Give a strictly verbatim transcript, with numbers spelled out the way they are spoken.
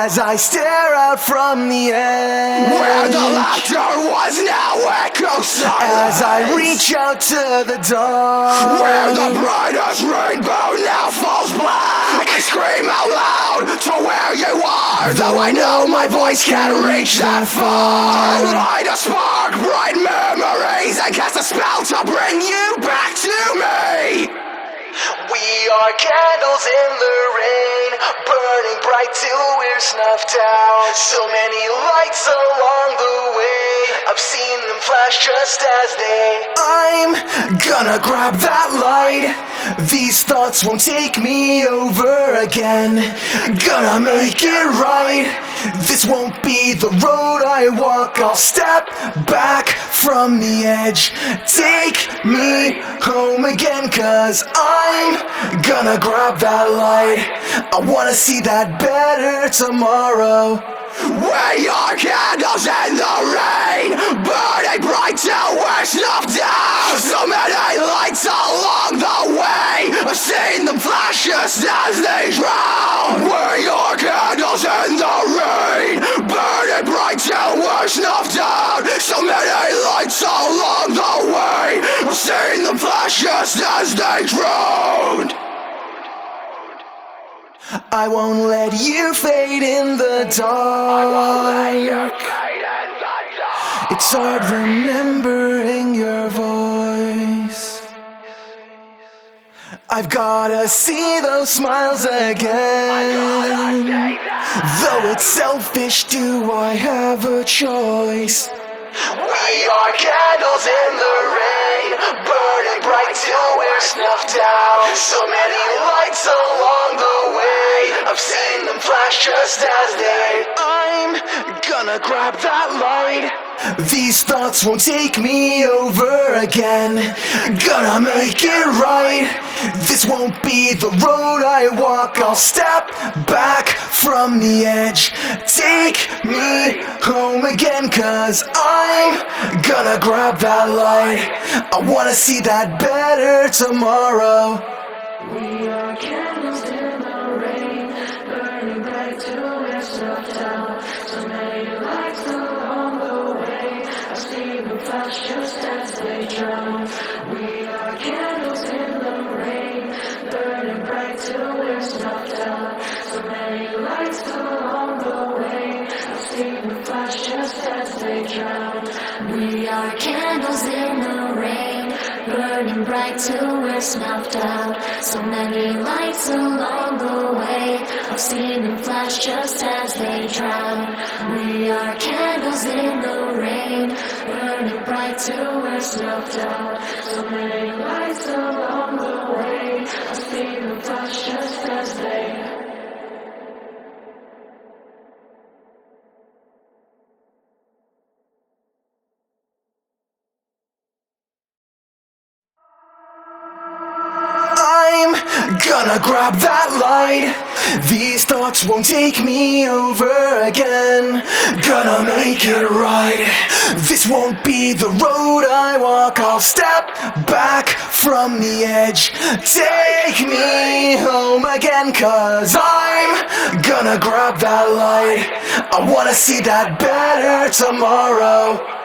as I stare out from the edge, where the laughter was now echo silence, as I reach out to the dawn, where the brightest rainbow now falls black. I scream out loud to where you are, though I know my voice can't reach that far. Light a spark, bright memories, and cast a spell to bring you back to me. We are candles in the rain, burning bright till we're snuffed out. So many lights along the way, I've seen them flash just as they. I'm gonna grab that light, these thoughts won't take me over again. Gonna make it right, this won't be the road I walk. I'll step back from the edge, take me home again, cause I'm gonna grab that light. I wanna see that better tomorrow. We are candles in the rain, burning bright till we're snuffed out. So many lights along the way, I've seen them flash just as they drown. We are candles in the rain, burning bright till we're snuffed out. So many lights along the way, I've seen them flash just as they drowned. I won't let you fade in the dark. It's hard remembering your voice. I've gotta see those smiles again. Though it's selfish, do I have a choice? We are candles in the rain, burning bright till we're snuffed out. So many lights along the way, I've seen them flash just as they. I'm gonna grab that light, these thoughts won't take me over again. Gonna make it right, this won't be the road I walk. I'll step back from the edge, take me home again, cause I'm gonna grab that light. I wanna see that better tomorrow. We are candles in the rain, burning bright till we're snuffed out. So many lights along the way, I've seen them flash just as they drown. We are candles in the rain, burning bright till we're snuffed out. So many lights along the way, I've seen them flash just as they drown. We are candles in the rain, burning bright till we're snuffed out. So many lights along the way, I've seen them flash just as they drown. We are candles in the rain, burning bright till we're snuffed out. So many lights along the way, I've seen them flash just as they. I'm gonna grab that light, these thoughts won't take me over again. Gonna make it right, this won't be the road I walk. I'll step back from the edge, take me home again, cause I'm gonna grab that light. I wanna see that better tomorrow.